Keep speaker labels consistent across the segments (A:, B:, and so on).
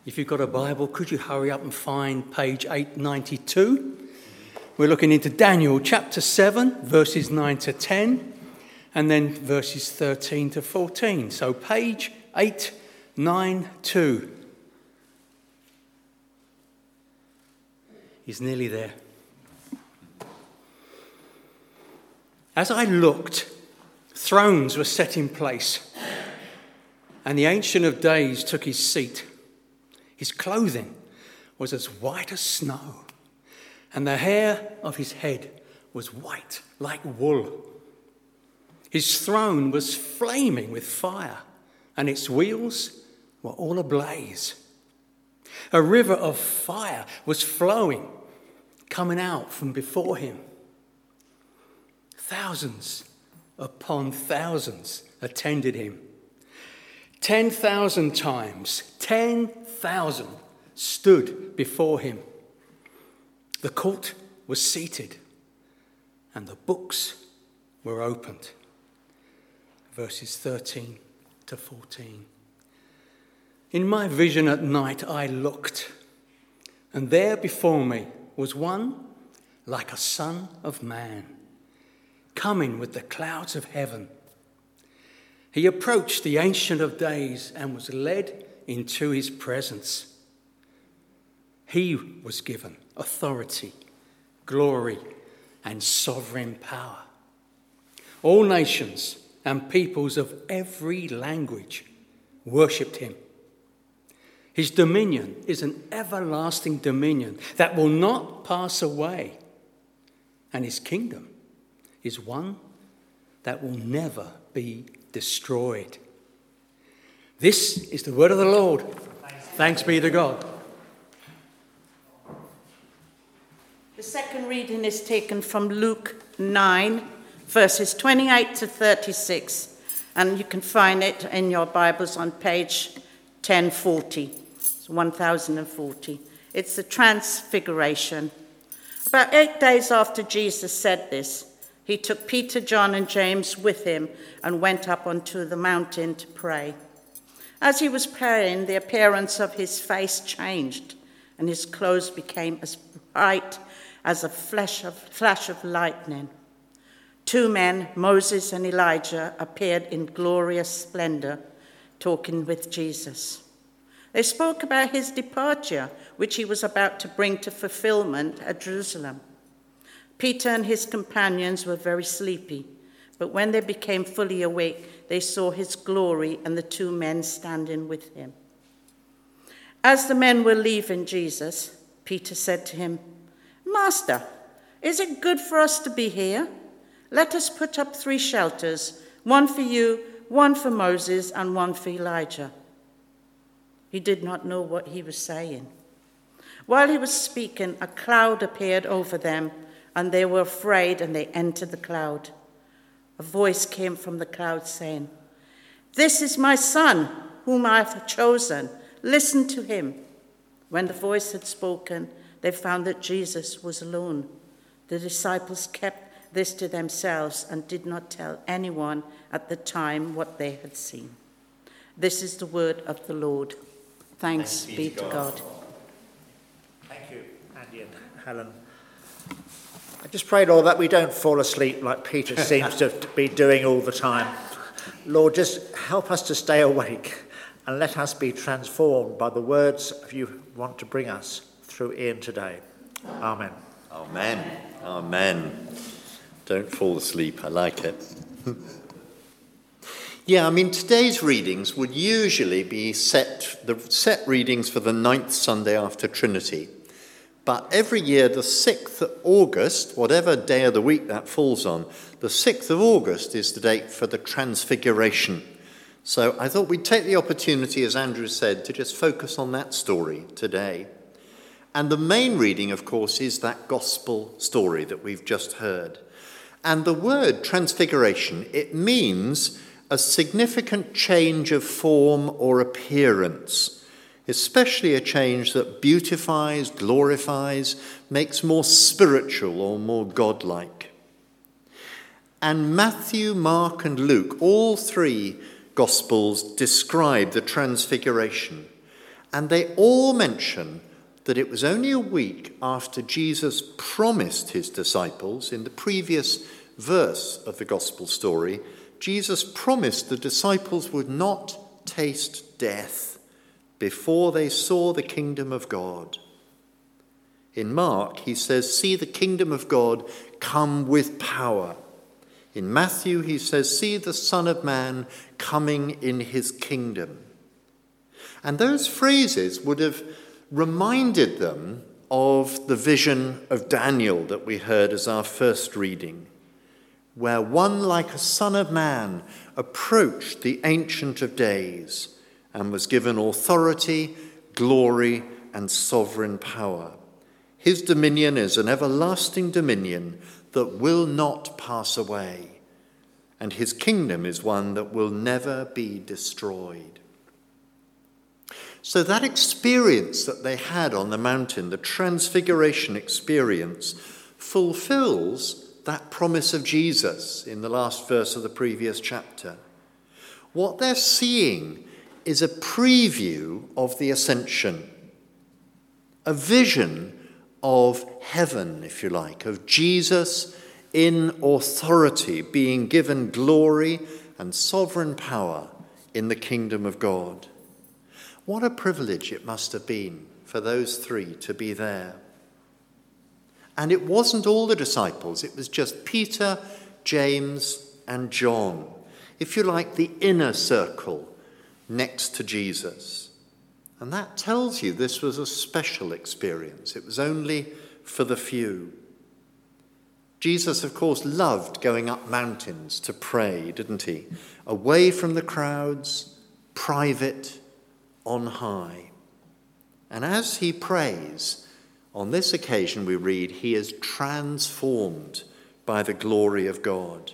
A: If you've got a Bible, could you hurry up and find page 892? We're looking into Daniel chapter 7, verses 9 to 10, and then verses 13 to 14. So page 892. He's nearly there. As I looked, thrones were set in place, and the Ancient of Days took his seat. His clothing was as white as snow, and the hair of his head was white like wool. His throne was flaming with fire, and its wheels were all ablaze. A river of fire was flowing, coming out from before him. Thousands upon thousands attended him. 10,000 times, 10,000 stood before him. The court was seated, and the books were opened. Verses 13 to 14. In my vision at night I looked, and there before me was one like a son of man, coming with the clouds of heaven. He approached the Ancient of Days and was led into his presence. He was given authority, glory, and sovereign power. All nations and peoples of every language worshipped him. His dominion is an everlasting dominion that will not pass away, and his kingdom is one that will never be destroyed. This is the word of the Lord. Thanks be to God.
B: The second reading is taken from Luke 9, verses 28 to 36, and you can find it in your Bibles on page 1040. It's 1040. It's the Transfiguration. About 8 days after Jesus said this, he took Peter, John, and James with him and went up onto the mountain to pray. As he was praying, the appearance of his face changed, and his clothes became as bright as a flash of lightning. Two men, Moses and Elijah, appeared in glorious splendor, talking with Jesus. They spoke about his departure, which he was about to bring to fulfillment at Jerusalem. Peter and his companions were very sleepy, but when they became fully awake, they saw his glory and the two men standing with him. As the men were leaving Jesus, Peter said to him, "Master, is it good for us to be here? Let us put up 3 shelters, one for you, one for Moses, and one for Elijah." He did not know what he was saying. While he was speaking, a cloud appeared over them, and they were afraid, and they entered the cloud. A voice came from the cloud saying, "This is my son, whom I have chosen. Listen to him." When the voice had spoken, they found that Jesus was alone. The disciples kept this to themselves and did not tell anyone at the time what they had seen. This is the word of the Lord. Thanks be to God.
C: Thank you, Andy and Helen. I just pray, Lord, that we don't fall asleep like Peter seems to be doing all the time. Lord, just help us to stay awake and let us be transformed by the words you want to bring us through Ian today. Amen.
D: Amen. Amen. Don't fall asleep. I like it. Today's readings would usually be the set readings for the 9th Sunday after Trinity. But every year, the 6th of August, whatever day of the week that falls on, the 6th of August is the date for the Transfiguration. So I thought we'd take the opportunity, as Andrew said, to just focus on that story today. And the main reading, of course, is that gospel story that we've just heard. And the word transfiguration, it means a significant change of form or appearance, especially a change that beautifies, glorifies, makes more spiritual or more godlike. And Matthew, Mark, and Luke, all 3 Gospels describe the Transfiguration. And they all mention that it was only a week after Jesus promised his disciples, in the previous verse of the gospel story, Jesus promised the disciples would not taste death before they saw the kingdom of God. In Mark, he says, "See the kingdom of God come with power." In Matthew, he says, "See the Son of Man coming in his kingdom." And those phrases would have reminded them of the vision of Daniel that we heard as our first reading, where one like a son of man approached the Ancient of Days and was given authority, glory, and sovereign power. His dominion is an everlasting dominion that will not pass away, and his kingdom is one that will never be destroyed. So that experience that they had on the mountain, the transfiguration experience, fulfills that promise of Jesus in the last verse of the previous chapter. What they're seeing is a preview of the ascension, a vision of heaven, if you like, of Jesus in authority, being given glory and sovereign power in the kingdom of God. What a privilege it must have been for those three to be there. And it wasn't all the disciples, it was just Peter, James, and John. If you like, the inner circle next to Jesus. And that tells you this was a special experience. It was only for the few. Jesus, of course, loved going up mountains to pray, didn't he? Away from the crowds, private, on high. And as he prays, on this occasion we read, he is transformed by the glory of God.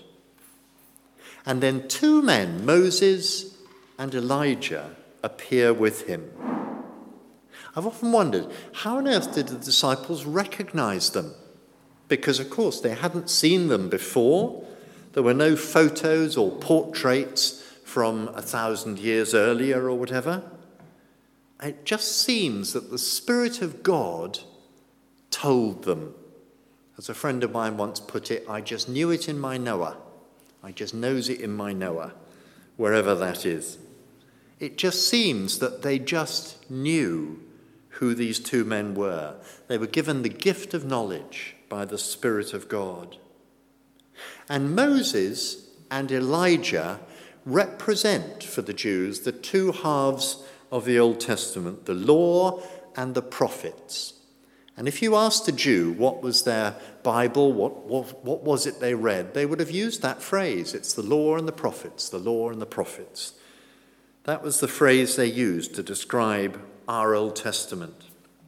D: And then two men, Moses and Elijah, appear with him. I've often wondered, how on earth did the disciples recognize them? Because, of course, they hadn't seen them before. There were no photos or portraits from 1,000 years earlier or whatever. It just seems that the Spirit of God told them. As a friend of mine once put it, I just knew it in my Noah. I just knows it in my Noah, wherever that is. It just seems that they just knew who these two men were. They were given the gift of knowledge by the Spirit of God. And Moses and Elijah represent for the Jews the two halves of the Old Testament, the law and the prophets. And if you asked a Jew what was their Bible, what was it they read, they would have used that phrase. It's the law and the prophets, the law and the prophets. That was the phrase they used to describe our Old Testament.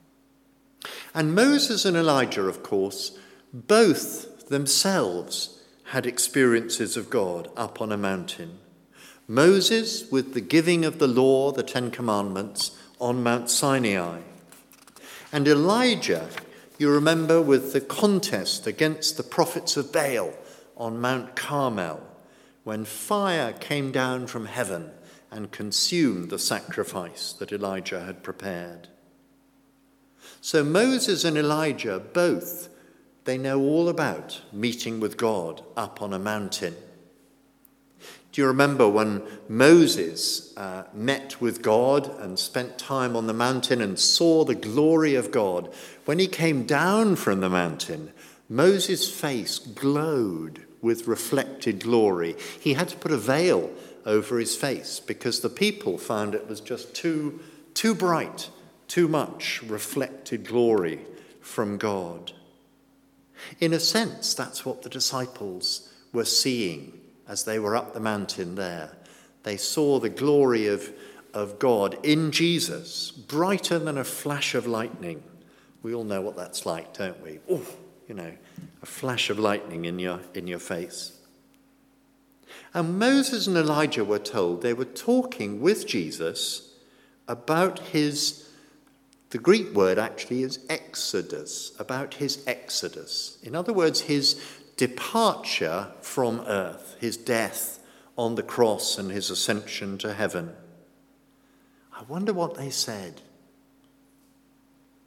D: And Moses and Elijah, of course, both themselves had experiences of God up on a mountain. Moses with the giving of the law, the Ten Commandments, on Mount Sinai. And Elijah, you remember, with the contest against the prophets of Baal on Mount Carmel, when fire came down from heaven and consumed the sacrifice that Elijah had prepared. So Moses and Elijah both, they know all about meeting with God up on a mountain. Do you remember when Moses met with God and spent time on the mountain and saw the glory of God? When he came down from the mountain, Moses' face glowed with reflected glory. He had to put a veil over his face because the people found it was just too bright, too much reflected glory from God. In a sense, that's what the disciples were seeing as they were up the mountain there. They saw the glory of God in Jesus, brighter than a flash of lightning. We all know what that's like, don't we? Oh, a flash of lightning in your face. And Moses and Elijah were told they were talking with Jesus about the Greek word actually is exodus, about his exodus. In other words, his departure from earth, his death on the cross and his ascension to heaven. I wonder what they said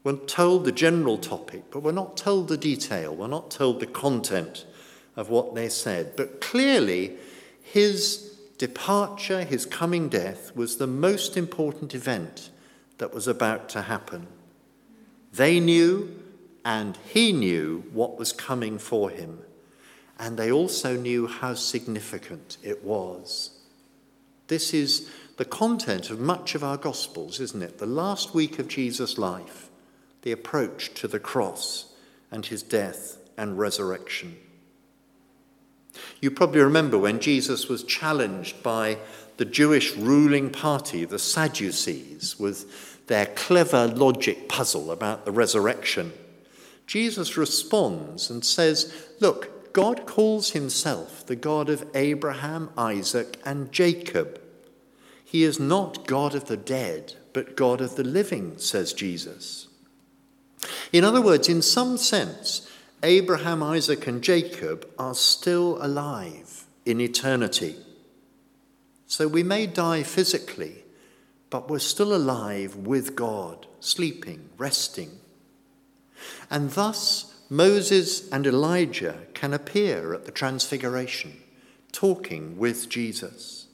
D: We're told the general topic, but we're not told the detail. We're not told the content of what they said. But clearly, his departure, his coming death, was the most important event that was about to happen. They knew, and he knew what was coming for him. And they also knew how significant it was. This is the content of much of our Gospels, isn't it? The last week of Jesus' life, the approach to the cross and his death and resurrection. You probably remember when Jesus was challenged by the Jewish ruling party, the Sadducees, with their clever logic puzzle about the resurrection. Jesus responds and says, look, God calls himself the God of Abraham, Isaac, and Jacob. He is not God of the dead, but God of the living, says Jesus. In other words, in some sense, Abraham, Isaac, and Jacob are still alive in eternity. So we may die physically, but we're still alive with God, sleeping, resting. And thus, Moses and Elijah can appear at the Transfiguration, talking with Jesus.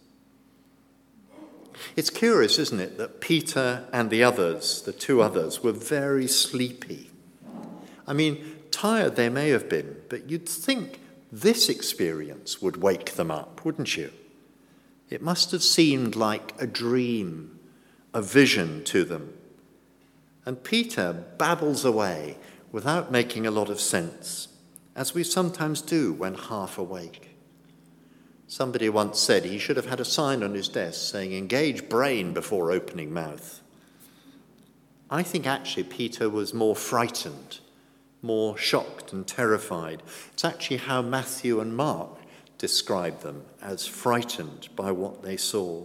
D: It's curious, isn't it, that Peter and the others, the two others, were very sleepy. I mean, tired they may have been, but you'd think this experience would wake them up, wouldn't you? It must have seemed like a dream, a vision to them. And Peter babbles away without making a lot of sense, as we sometimes do when half awake. Somebody once said he should have had a sign on his desk saying, engage brain before opening mouth. I think actually Peter was more frightened, more shocked and terrified. It's actually how Matthew and Mark describe them, as frightened by what they saw.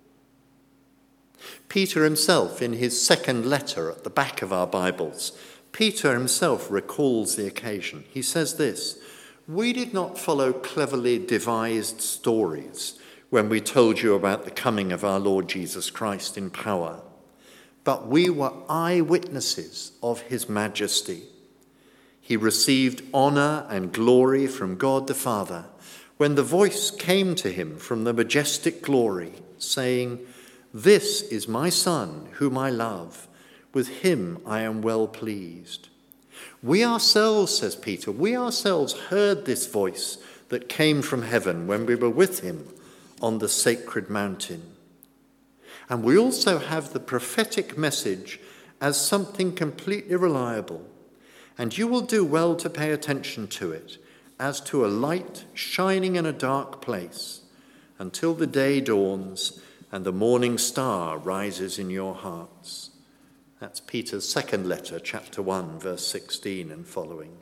D: Peter himself, in his second letter at the back of our Bibles, Peter himself recalls the occasion. He says this, we did not follow cleverly devised stories when we told you about the coming of our Lord Jesus Christ in power, but we were eyewitnesses of his majesty. He received honor and glory from God the Father when the voice came to him from the majestic glory, saying, this is my Son, whom I love. With him I am well pleased. We ourselves, says Peter, we ourselves heard this voice that came from heaven when we were with him on the sacred mountain. And we also have the prophetic message as something completely reliable. And you will do well to pay attention to it, as to a light shining in a dark place, until the day dawns and the morning star rises in your hearts. That's Peter's second letter, chapter 1, verse 16 and following.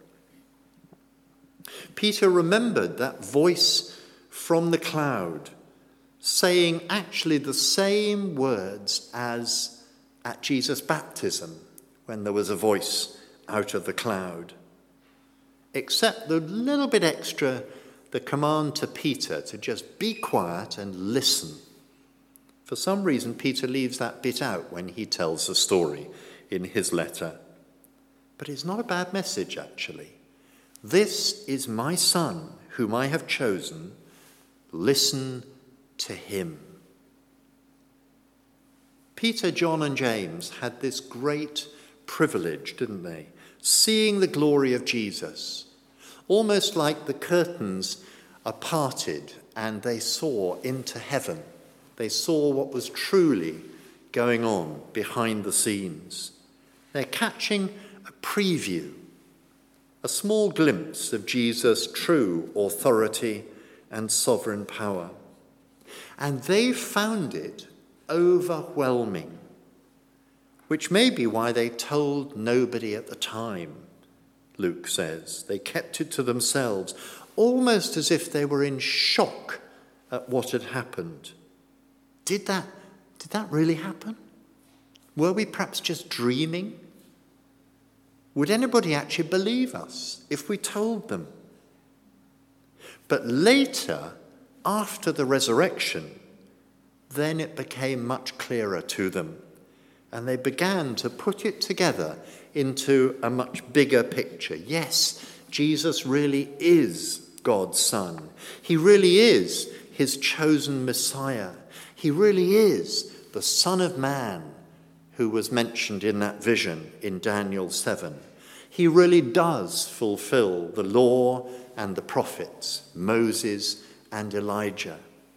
D: Peter remembered that voice from the cloud, saying actually the same words as at Jesus' baptism, when there was a voice out of the cloud, except the little bit extra, the command to Peter to just be quiet and listen. For some reason, Peter leaves that bit out when he tells the story in his letter. But it's not a bad message, actually. This is my Son, whom I have chosen. Listen to him. Peter, John, and James had this great privilege, didn't they? Seeing the glory of Jesus, almost like the curtains are parted and they saw into heaven. They saw what was truly going on behind the scenes. They're catching a preview, a small glimpse of Jesus' true authority and sovereign power. And they found it overwhelming, which may be why they told nobody at the time, Luke says. They kept it to themselves, almost as if they were in shock at what had happened. Did that really happen? Were we perhaps just dreaming? Would anybody actually believe us if we told them? But later, after the resurrection, then it became much clearer to them. and they began to put it together into a much bigger picture. Yes, Jesus really is God's Son. He really is his chosen Messiah. He really is the Son of Man who was mentioned in that vision in Daniel 7. He really does fulfill the law and the prophets, Moses and Elijah.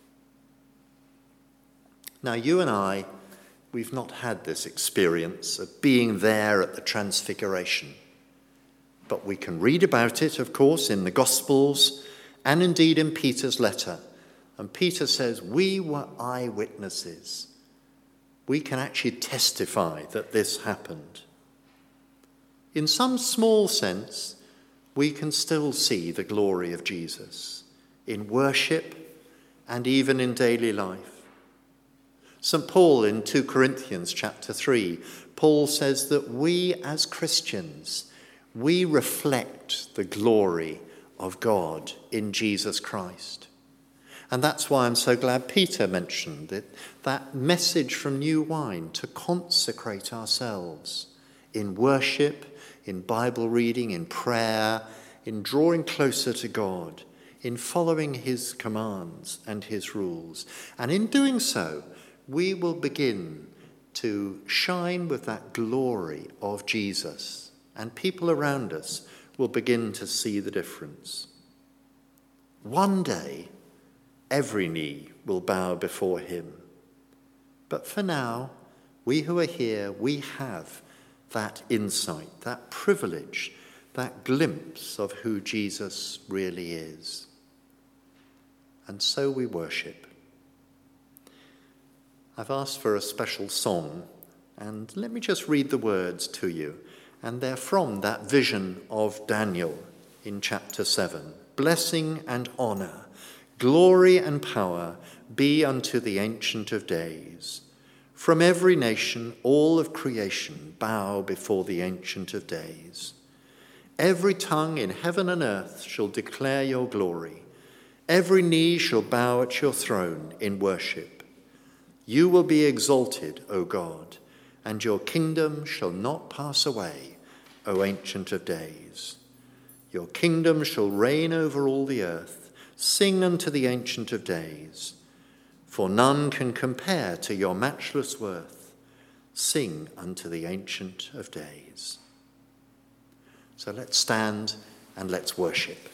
D: Now, you and I, we've not had this experience of being there at the Transfiguration. But we can read about it, of course, in the Gospels and indeed in Peter's letter. And Peter says, we were eyewitnesses. We can actually testify that this happened. In some small sense, we can still see the glory of Jesus in worship and even in daily life. St. Paul in 2 Corinthians chapter 3, Paul says that we as Christians, we reflect the glory of God in Jesus Christ. And that's why I'm so glad Peter mentioned that message from New Wine to consecrate ourselves in worship, in Bible reading, in prayer, in drawing closer to God, in following his commands and his rules. And in doing so, we will begin to shine with that glory of Jesus, and people around us will begin to see the difference. One day, every knee will bow before him. But for now, we who are here, we have that insight, that privilege, that glimpse of who Jesus really is. And so we worship. I've asked for a special song, and let me just read the words to you. And they're from that vision of Daniel in chapter 7. Blessing and honour, glory and power be unto the Ancient of Days. From every nation, all of creation bow before the Ancient of Days. Every tongue in heaven and earth shall declare your glory. Every knee shall bow at your throne in worship. You will be exalted, O God, and your kingdom shall not pass away, O Ancient of Days. Your kingdom shall reign over all the earth. Sing unto the Ancient of Days, for none can compare to your matchless worth. Sing unto the Ancient of Days. So let's stand and let's worship.